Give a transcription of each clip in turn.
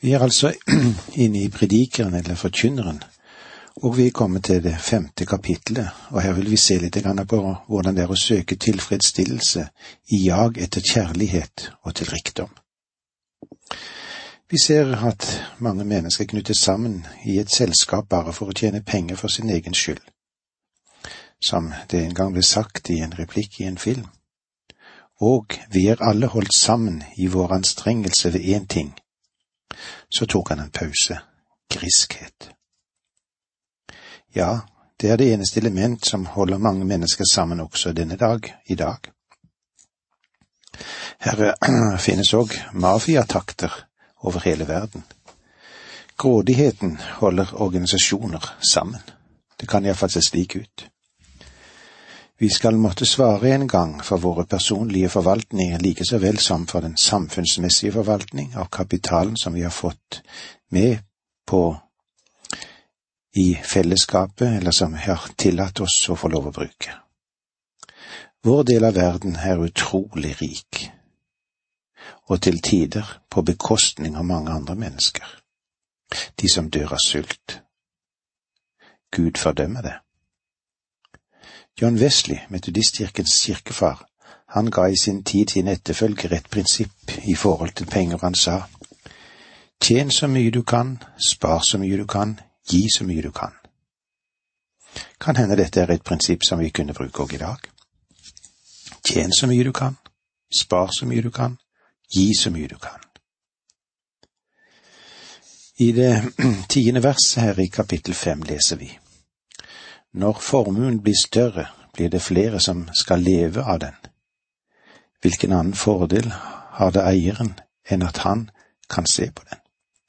Vi er altså inne i predikeren eller forkynneren, og vi er kommet til det 5. kapitlet, og her vil vi se litt på hvordan det er å søke tilfredsstillelse i jag etter kjærlighet og til rikdom. Vi ser at mange mennesker knyttes sammen i et selskap bare for å tjene penger for sin egen skyld. Som det en gang ble sagt i en replikk i en film. Og vi er alle holdt sammen i vår anstrengelse ved en ting. Så tok han en pause. Griskhet. Ja, det er det eneste element som holder mange mennesker sammen også denne dag, i dag. Her finnes også mafiatakter over hele verden. Grådigheten holder organisasjoner sammen. Det kan iallfall se slik ut. Vi skal måtte svare en gang for våre personlige forvaltninger, like så vel som for den samfunnsmessige forvaltning av kapitalen som vi har fått med på i fellesskapet, eller som har tillatt oss å få lov å bruke. Vår del av verden er utrolig rik, og til tider på bekostning av mange andre mennesker. De som dør av sult. Gud fordømmer det. John Wesley, metodistkirkens kirkefar, han ga i sin tid sin etterfølger et prinsipp i forhold til penger. Han sa, tjen så mye du kan, spar så mye du kan, gi så mye du kan. Kan hende dette er et prinsipp som vi kunne bruke også i dag. Tjen så mye du kan, spar så mye du kan, gi så mye du kan. I det 10. verset her i kapittel 5 leser vi, når formuen blir større, blir det flere som skal leve av den. Hvilken annen fordel har det eieren enn at han kan se på den?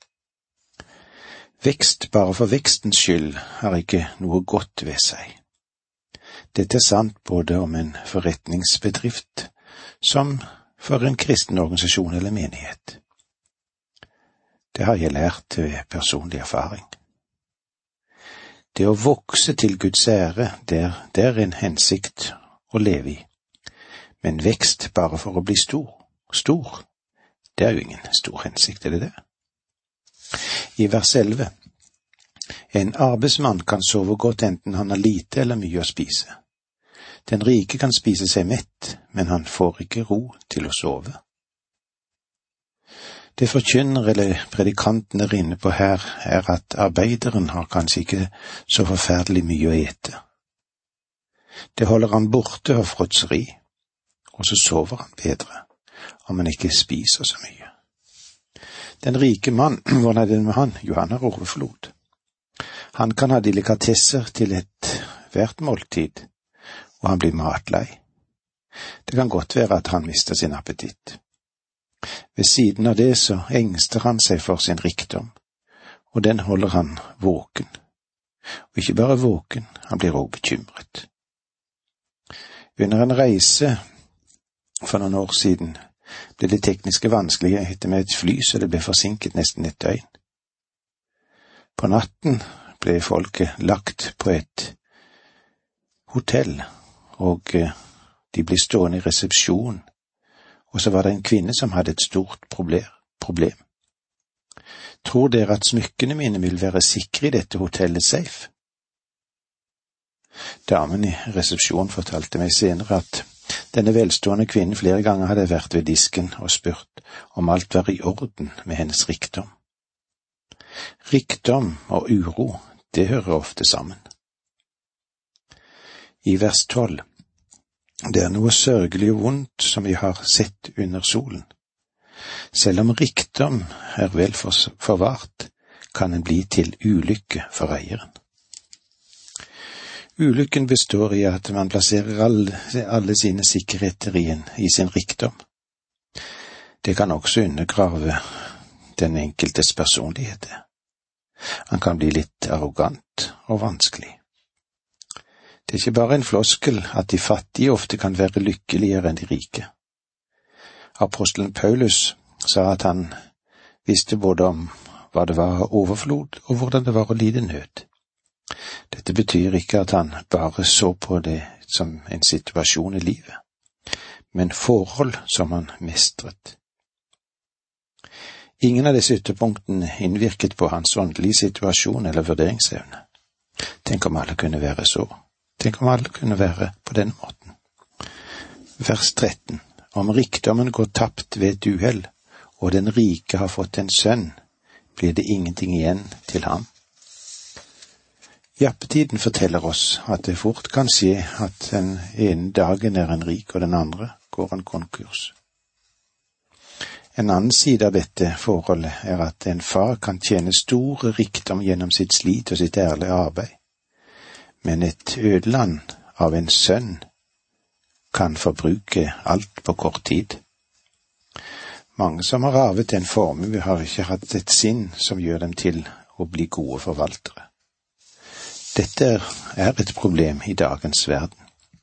Vekst bare for vekstens skyld har ikke noe godt ved seg. Dette er sant både om en forretningsbedrift som for en kristen organisasjon eller menighet. Det har jeg lært ved personlig erfaring. Det å vokse til Guds ære, det er en hensikt å leve i. Men vekst bare for å bli stor, det er jo ingen stor hensikt, er det det? I vers 11, en arbeidsmann kan sove godt enten han har lite eller mye å spise. Den rike kan spise seg mett, men han får ikke ro til å sove. Det forkynner eller predikanten er inne på her, er at arbeideren har kanskje ikke så forferdelig mye å ete. Det holder han borte av fråtseri, og så sover han bedre, om han ikke spiser så mye. Den rike mann, hvordan er det med han? Jo, han har overflod. Han kan ha delikatesser til et hvert måltid, og han blir matlei. Det kan godt være at han mister sin appetitt. Ved siden av det så engster han seg for sin rikdom, og den holder han våken. Og ikke bare våken, han blir også bekymret. Under en reise for noen år siden ble det tekniske vanskeligheter med et fly, så det ble forsinket nesten et døgn. På natten ble folket lagt på et hotell, og de ble stående i resepsjon. Og så var det en kvinne som hadde et stort problem. Tror dere at smykkene mine vil være sikre i dette hotellet safe? Damen i resepsjonen fortalte meg senere at denne velstående kvinnen flere ganger hadde vært ved disken og spurt om alt var i orden med hennes rikdom. Rikdom og uro, det hører ofte sammen. I vers 12. Det er noe sørgelig og vondt som vi har sett under solen. Selv om rikdom er vel forvart, kan den bli til ulykke for eieren. Ulykken består i at man plasserer alle sine sikkerheter i sin rikdom. Det kan også undergrave den enkeltes personlighet. Han kan bli litt arrogant og vanskelig. Det er ikke bare en floskel at de fattige ofte kan være lykkeligere enn de rike. Apostelen Paulus sa at han visste både om hva det var overflod og hvordan det var å lide nød. Dette betyr ikke at han bare så på det som en situasjon i livet, men forhold som han mestret. Ingen av disse ytterpunktene innvirket på hans åndelige situasjon eller vurderingsevne. Tenk om alle kunne være så. Tenk om alle kunne være på denne måten. Vers 13. Om rikdommen går tapt ved et uhell, og den rike har fått en sønn, blir det ingenting igjen til ham. Jappetiden forteller oss at det fort kan skje at den ene dagen er en rik, og den andre går en konkurs. En annen side av dette forholdet er at en far kan tjene store rikdom gjennom sitt slit og sitt ærlige arbeid, men et ødeland av en sønn kan forbruke alt på kort tid. Mange som har arvet en formue, har ikke hatt et sinn som gjør dem til å bli gode forvaltere. Dette er et problem i dagens verden.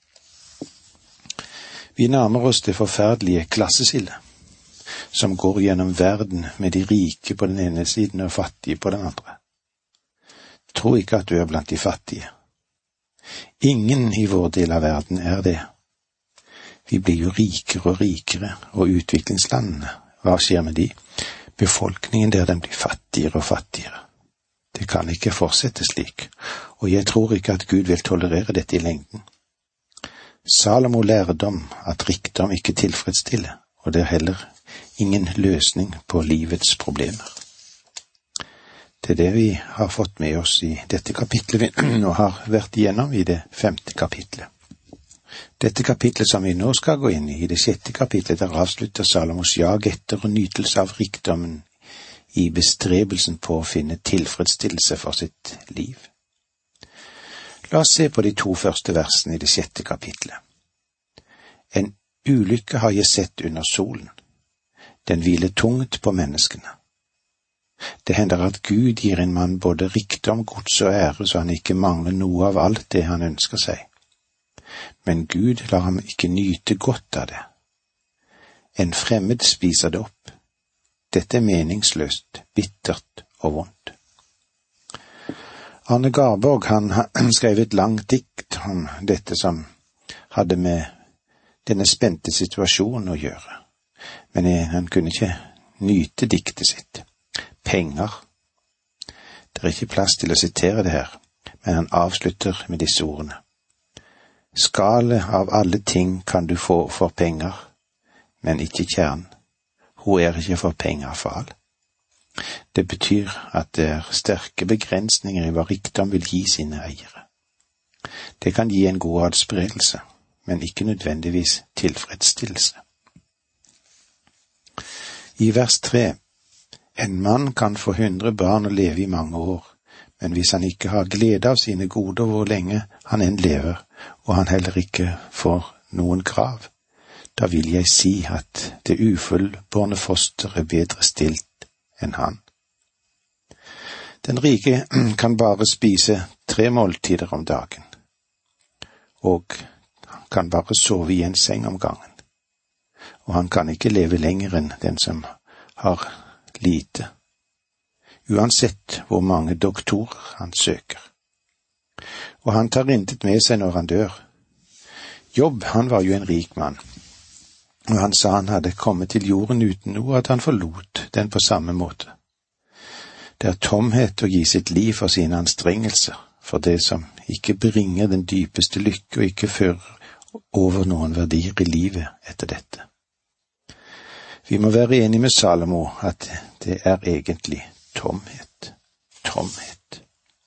Vi nærmer oss det forferdelige klasseskillet, som går gjennom verden med de rike på den ene siden og fattige på den andre. Tro ikke at du er blant de fattige. Ingen i vår del av verden er det. Vi blir jo rikere og rikere, og utviklingslandene, hva skjer med de? Befolkningen der den blir fattigere og fattigere. Det kan ikke fortsette slik, og jeg tror ikke at Gud vil tolerere dette i lengden. Salomo lærte om at rikdom ikke tilfredsstiller, og det er heller ingen løsning på livets problemer. Det er det vi har fått med oss i dette kapitlet vi nå har vært igjennom i det 5. kapitlet. Dette kapitlet som vi nå skal gå inn i det 6. kapitlet, der avslutter Salomos jag etter og nytelse av rikdommen i bestrebelsen på å finne tilfredsstillelse for sitt liv. La oss se på de 2 første versene i det 6. kapitlet. En ulykke har jeg sett under solen. Den hviler tungt på menneskene. Det hender at Gud gir en mann både rikdom, gods og ære, så han ikke mangler noe av alt det han ønsker seg. Men Gud lar ham ikke nyte godt av det. En fremmed spiser det opp. Dette er meningsløst, bittert og vondt. Arne Garborg, han skrev et langt dikt om dette som hadde med denne spente situasjonen å gjøre. Men han kunne ikke nyte diktet sitt. Penger. Det er ikke plass til å sitere det her, men han avslutter med disse ordene. Skalet av alle ting kan du få for penger, men ikke kjern. Hun er ikke for penger for all. Det betyr at det er sterke begrensninger i hva rikdom vil gi sine eiere. Det kan gi en god adspredelse, men ikke nødvendigvis tilfredsstillelse. I vers 3, en mann kan få 100 barn og leve i mange år, men hvis han ikke har glede av sine goder hvor lenge han enn lever, og han heller ikke får noen krav, da vil jeg si at det ufullbårne foster er bedre stilt enn han. Den rike kan bare spise 3 måltider om dagen, og kan bare sove i en seng om gangen. Og han kan ikke leve lenger enn den som har lite, uansett hvor mange doktorer han søker. Og han tar intet med seg når han dør. Jobb, han var jo en rik mann, og han sa han hadde kommet til jorden uten noe, at han forlot den på samme måte. Det er tomhet å gi sitt liv for sine anstrengelser, for det som ikke bringer den dypeste lykke og ikke fører over noen verdier i livet etter dette. Vi må være enige med Salomo at det er egentlig tomhet. Tomhet.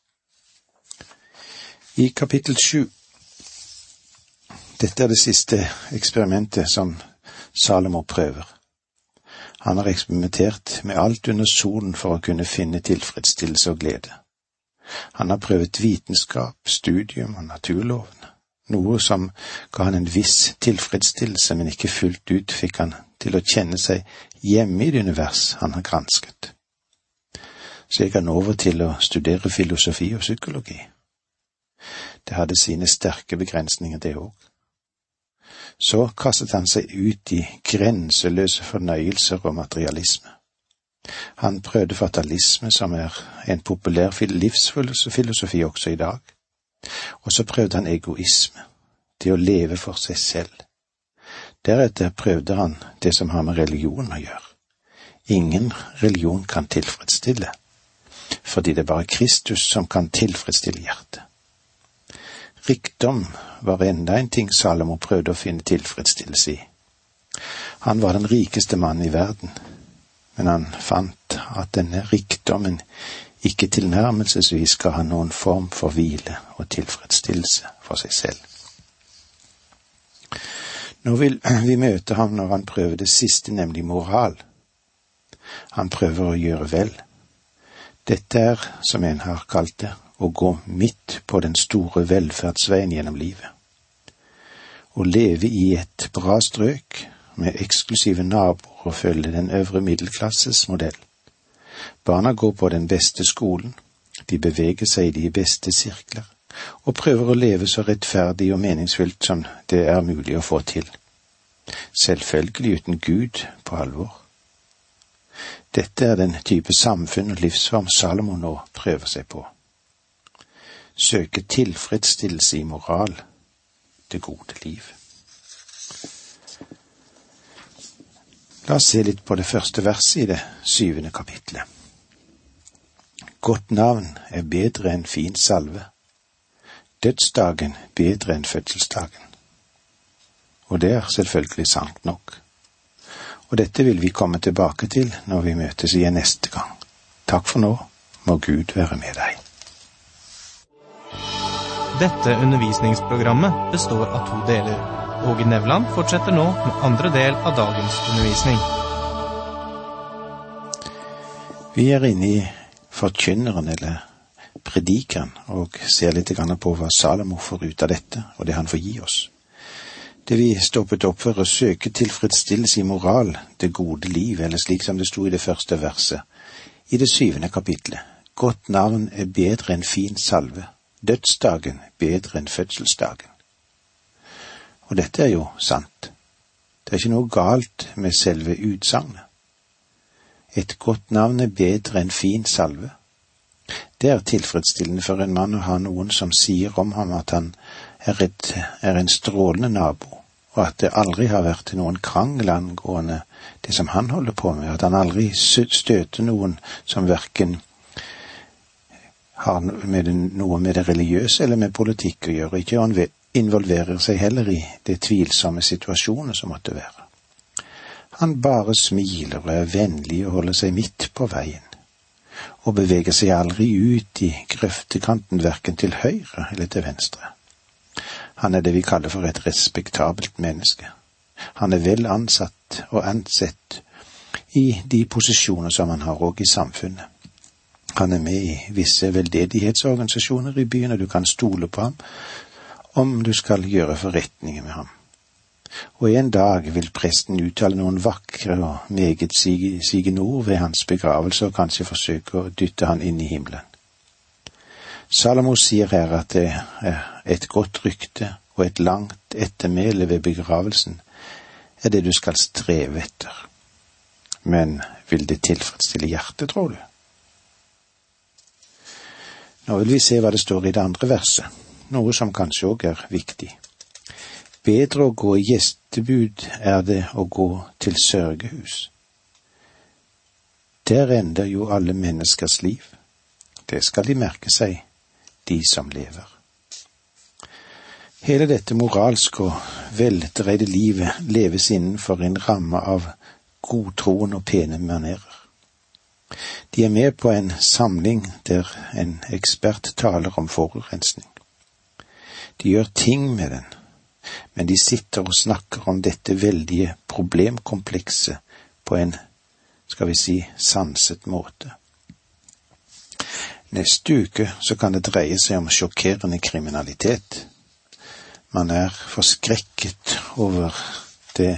I kapittel 7, dette er det siste eksperimentet som Salomo prøver. Han har eksperimentert med alt under solen for å kunne finne tilfredsstillelse og glede. Han har prøvet vitenskap, studium og naturlovene, noe som ga han en viss tilfredsstillelse, men ikke fullt ut fikk han til å kjenne seg hjemme i det univers han har gransket. Så gikk han over til å studere filosofi og psykologi. Det hadde sine sterke begrensninger det også. Så kastet han seg ut i grenseløse fornøyelser og materialisme. Han prøvde fatalisme, som er en populær livsfilosofi også i dag. Og så prøvde han egoisme, det å leve for seg selv. Deretter prøvde han det som har med religion å gjøre. ingen religion kan tilfredsstille, fordi det er bare Kristus som kan tilfredsstille hjertet. Rikdom var enda en ting Salomo prøvde å finne tilfredsstillelse i. Han var den rikeste mannen i verden, men han fant at denne rikdommen ikke tilnærmelsesvis ga han noen form for hvile og tilfredsstillelse for seg selv. Nå vil vi møte ham når han prøver det siste, nemlig moral. Han prøver å gjøre vel. Dette er, som en har kalt det, å gå midt på den store velferdsveien gjennom livet. Å leve i et bra strøk med eksklusive naboer og følge den øvre middelklasses modell. Barna går på den beste skolen, de beveger seg i de beste sirkler, og prøver å leve så rettferdig og meningsfylt som det er mulig å få til. Selvfølgelig uten Gud på alvor. Dette er den type samfunn og livsform Salomo nå prøver seg på. Søke tilfredsstillelse i moral, det gode liv. La oss se litt på det første verset i det 7. kapitlet. Godt navn er bedre enn fin salve. Dødsdagen bedre enn fødselsdagen. Og det er selvfølgelig sant nok. Og dette vil vi komme tilbake til når vi møtes igjen neste gang. Takk for nå. Må Gud være med deg. Dette undervisningsprogrammet består av 2 deler. Åge Nevland fortsetter nå med andre del av dagens undervisning. Vi er inne i forkynneren eller predikeren og ser litt på hva Salomo får ut av dette og det han får gi oss. Det vi stoppet opp for å søke tilfredsstillelse i moral, det gode liv, eller slik som det sto i det første verset, i det 7. kapitlet. Godt navn er bedre enn fin salve, dødsdagen bedre enn fødselsdagen. Og dette er jo sant. Det er ikke noe galt med selve utsagnet. Et godt navn er bedre enn fin salve. Det er tilfredsstillende for en mann å ha noen som sier om ham at han er en strålende nabo, og at det aldri har vært noen krangel angående det som han holder på med, at han aldri støter noen som hverken har noe med det religiøse eller med politikk å gjøre, ikke involverer seg heller i det tvilsomme situasjoner som måtte være. Han bare smiler og er vennlig og holder seg midt på veien, og beveger seg aldri ut i grøftekanten hverken til høyre eller til venstre. Han er det vi kaller for et respektabelt menneske. Han er vel ansatt og ansett i de posisjoner som han har også i samfunnet. Han er med i visse veldedighetsorganisasjoner i byen, og du kan stole på ham om du skal gjøre forretninger med ham. Og en dag vil presten uttale noen vakre og meget sigende ord ved hans begravelse og kanskje forsøke å dytte han inn i himmelen. Salomo sier her at det er et godt rykte og et langt ettermæle ved begravelsen er det du skal streve etter. Men vil det tilfredsstille hjertet, tror du? Nå vil vi se hva det står i det andre verset, noe som kanskje også er viktig. Bedre å gå i gjestebud er det å gå til sørgehus. Der ender jo alle menneskers liv. Det skal de merke seg, de som lever. Hele dette moralske og veldreide livet leves innenfor en ramme av godtroen og pene manerer. De er med på en samling der en ekspert taler om forurensning. De gjør ting med den, men de sitter og snakker om dette veldige problemkomplekset på en, skal vi si, sanset måte. Neste uke så kan det dreie seg om sjokkerende kriminalitet. Man er forskrekket over det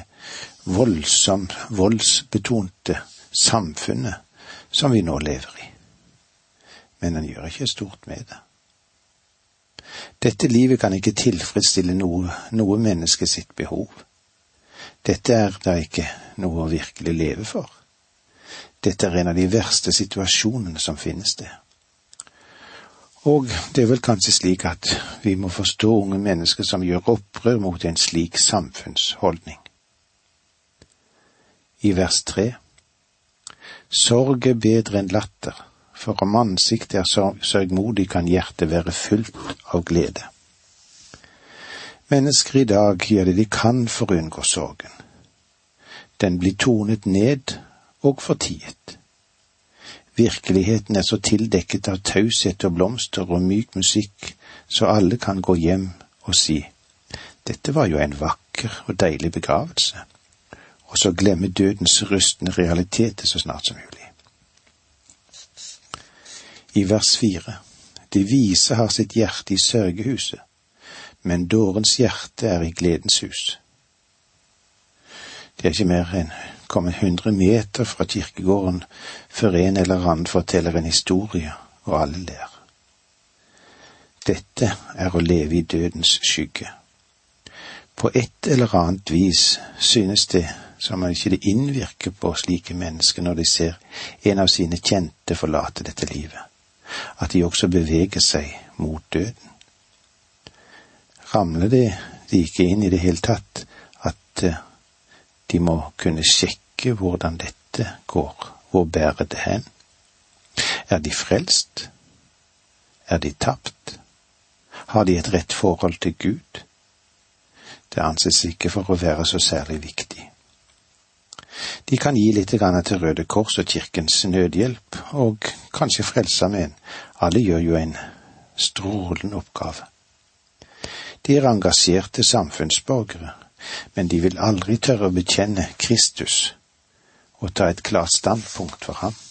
voldsbetonte samfunnet som vi nå lever i. Men en gjør ikke stort med det. Dette livet kan ikke tilfredsstille noe menneske sitt behov. Dette er da ikke noe å virkelig leve for. Dette er en av de verste situasjonene som finnes det. Og det er vel kanskje slik at vi må forstå unge mennesker som gjør opprør mot en slik samfunnsholdning. I vers 3. Sorg er bedre enn latter, for om ansiktet er sørgmodig kan hjertet være fullt av glede. Mennesker i dag gjør det de kan for å unngå sorgen. Den blir tonet ned og fortiet. Virkeligheten er så tildekket av taushet og blomster og myk musikk, så alle kan gå hjem og si, dette var jo en vakker og deilig begravelse, og så glemme dødens rustne realiteter så snart som mulig. I vers 4, de vise har sitt hjerte i sørgehuset, men dårens hjerte er i gledens hus. Det er ikke mer enn kommet 100 meter fra kirkegården før en eller annen forteller en historie, og alle ler. Dette er å leve i dødens skygge. På et eller annet vis synes det som om ikke det innvirker på slike mennesker når de ser en av sine kjente forlate dette livet, at de også beveger seg mot døden. Ramler det de ikke inn i det hele tatt, at de må kunne sjekke hvordan dette går, hvor bærer det hen? Er de frelst? Er de tapt? Har de et rett forhold til Gud? Det anses ikke for å være så særlig viktig. De kan gi litt grann til Røde Kors og Kirkens nødhjelp, og kanskje frelse med en. Alle gjør jo en strålende oppgave. De er engasjerte samfunnsborgere, men de vil aldri tørre å bekjenne Kristus og ta et klart standpunkt for ham.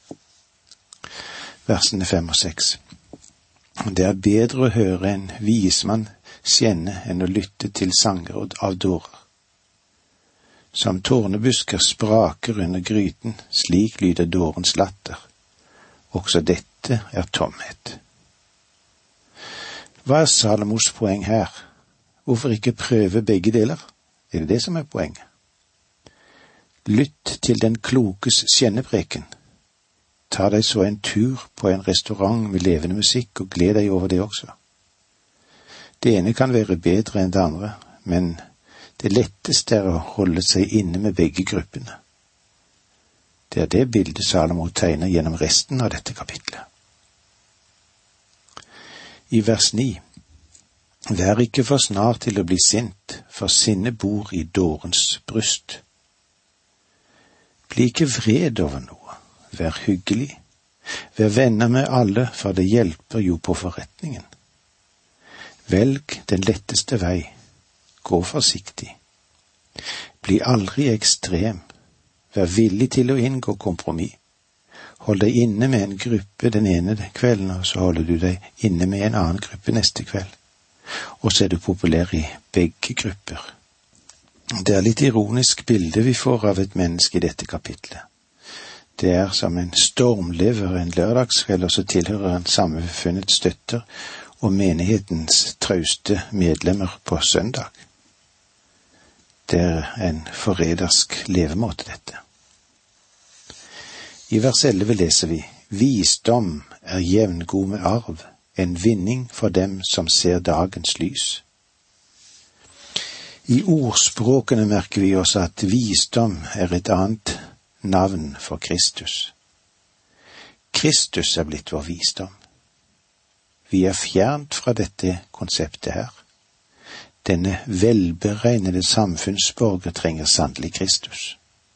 Versene 5 og 6. Det er bedre å høre en vismann skjenne enn å lytte til sanger av dårer. Som tornebusker spraker under gryten, slik lyder dårens latter. Også dette er tomhet. Hva er Salomos poeng her? Hvorfor ikke prøve begge deler? Er det det som er poenget? Lytt til den klokes skjennepreken. Ta deg så en tur på en restaurant med levende musikk, og gled deg over det også. Det ene kan være bedre enn det andre, men det letteste er å holde seg inne med begge gruppene. Det er det bildet Salomo tegner gjennom resten av dette kapitlet. I vers 9. Vær ikke for snar til å bli sint, for sinne bor i dårens bryst. Bli ikke vred over noe, vær hyggelig, vær venner med alle, for det hjelper jo på forretningen. Velg den letteste vei, gå forsiktig. Bli aldri ekstrem, vær villig til å inngå kompromiss. Hold deg inne med en gruppe den ene kvelden, og så holder du deg inne med en annen gruppe neste kveld. Og så er du populær i begge grupper. Det er litt ironisk bilde vi får av et menneske i dette kapitlet. Det er som en stormlever en lørdagskveld, og så tilhører han samfunnets støtter og menighetens trauste medlemmer på søndag. Det er en forrædersk levemåte, dette. I vers 11 leser vi, visdom er jevngod med arv, en vinning for dem som ser dagens lys. I ordspråkene merker vi oss at visdom er et annet navn for Kristus. Kristus er blitt vår visdom. Vi er fjernt fra dette konseptet her. Denne velberegnede samfunnsborger trenger sannelig Kristus.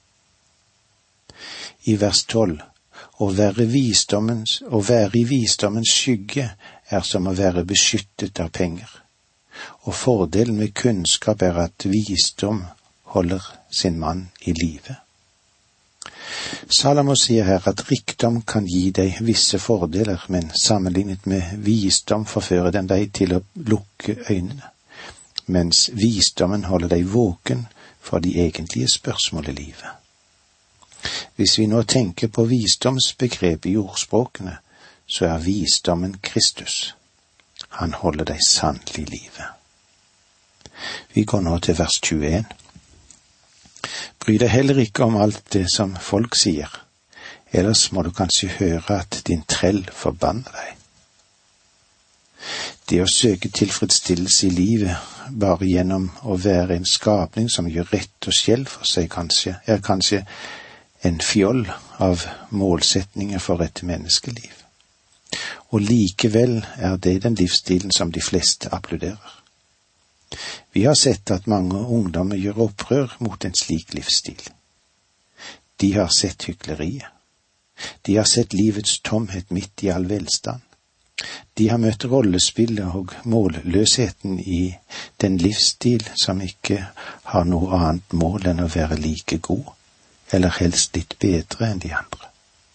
I vers 12, å være i visdommens skygge er som å være beskyttet av penger. Og fordelen med kunnskap er at visdom holder sin mann i live. Salomo sier her at rikdom kan gi deg visse fordeler, men sammenlignet med visdom forfører den deg til å lukke øynene, mens visdommen holder deg våken for de egentlige spørsmål i livet. Hvis vi nå tenker på visdomsbegrepet i ordspråkene, så er visdommen Kristus. Han holder deg sannelig i live. Vi går nå til vers 21. Bry deg heller ikke om alt det som folk sier, ellers må du kanskje høre at din trell forbanner deg. Det å søke tilfredsstillelse i livet bare gjennom å være en skapning som gjør rett og skjell for seg er kanskje en fjoll av målsetninger for et menneskeliv. Og likevel er det den livsstilen som de fleste applauderer. Vi har sett at mange ungdommer gjør opprør mot en slik livsstil. De har sett hykleriet. De har sett livets tomhet midt i all velstand. De har møtt rollespillet og målløsheten i den livsstil som ikke har noe annet mål enn å være like god, eller helst litt bedre enn de andre.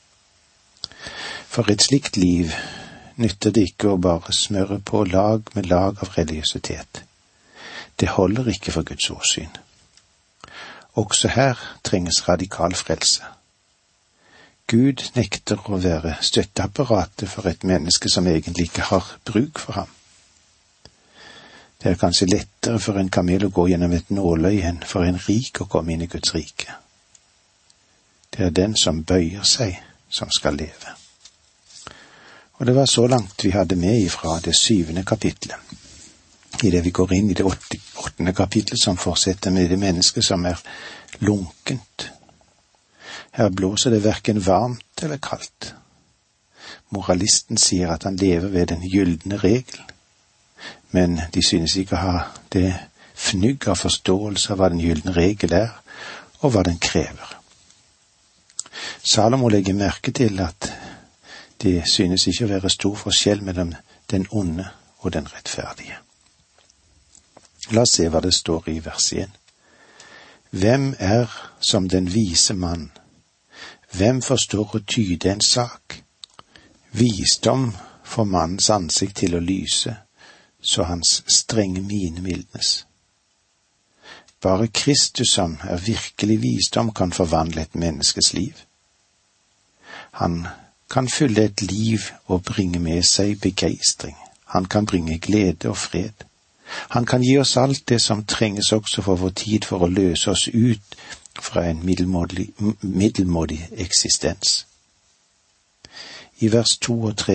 For et slikt liv nytter det ikke å bare smøre på lag med lag av religiøsitet. Det holder ikke for Guds åsyn. Også her trenges radikal frelse. Gud nekter å være støtteapparatet for et menneske som egentlig ikke har bruk for ham. Det er kanskje lettere for en kamel å gå gjennom et nåløy enn for en rik å komme inn i Guds rike. Det er den som bøyer seg, som skal leve. Og det var så langt vi hadde med ifra det 7. kapitlet. I det vi går inn i det 8. kapitlet, som fortsetter med det mennesket som er lunkent. Her blåser det hverken varmt eller kaldt. Moralisten sier at han lever ved den gyldne regel, men de synes ikke å ha det fnugg av forståelse av hva den gyldne regel er, og hva den krever. Salomo legger merke til at det synes ikke å være stor forskjell mellom den onde og den rettferdige. La oss se hva det står i vers 1. Hvem er som den vise mann? Hvem forstår å tyde en sak? Visdom får mannens ansikt til å lyse, så hans strenge mine mildnes. Bare Kristus som er virkelig visdom kan forvandle et menneskes liv. Han kan fylle et liv og bringe med seg begeistring. Han kan bringe glede og fred. Han kan gi oss alt det som trenges også for vår tid for å løse oss ut fra en middelmådig eksistens. I vers 2 og 3.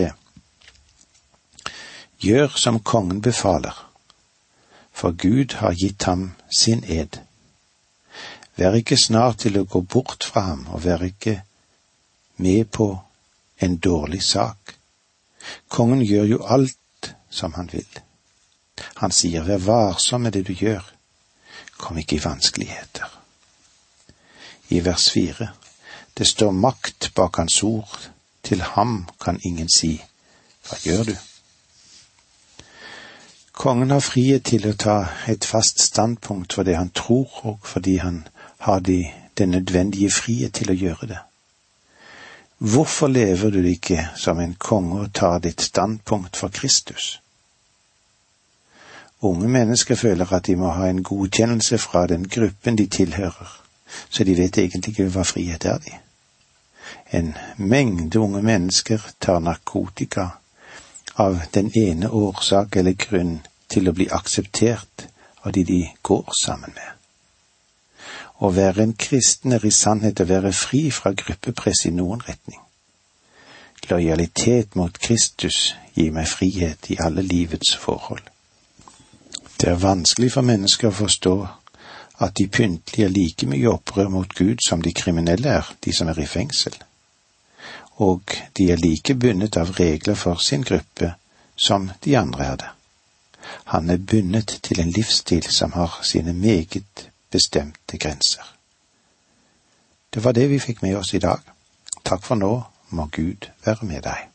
Gjør som kongen befaler, for Gud har gitt ham sin ed. Vær ikke snart til å gå bort fra ham, og vær ikke med på en dårlig sak. Kongen gjør jo alt som han vil. Han sier, vær varsom med det du gjør. Kom ikke i vanskeligheter. I vers 4. Det står makt bak hans ord. Til ham kan ingen si, hva gjør du? Kongen har frihet til å ta et fast standpunkt for det han tror, og fordi han har den nødvendige frihet til å gjøre det. Hvorfor lever du ikke som en konge og tar ditt standpunkt for Kristus? Unge mennesker føler at de må ha en godkjennelse fra den gruppen de tilhører, så de vet egentlig ikke hva frihet er de. En mengde unge mennesker tar narkotika av den ene årsak eller grunn til å bli akseptert av de går sammen med. Å være en kristen er i sannhet å være fri fra gruppepress i noen retning. Lojalitet mot Kristus gir meg frihet i alle livets forhold. Det er vanskelig for mennesker å forstå at de pyntlige er like mye opprør mot Gud som de kriminelle er, de som er i fengsel. Og de er like bundet av regler for sin gruppe som de andre er det. Han er bundet til en livsstil som har sine meget bestemte grenser. Det var det vi fikk med oss i dag. Takk for nå, må Gud være med deg.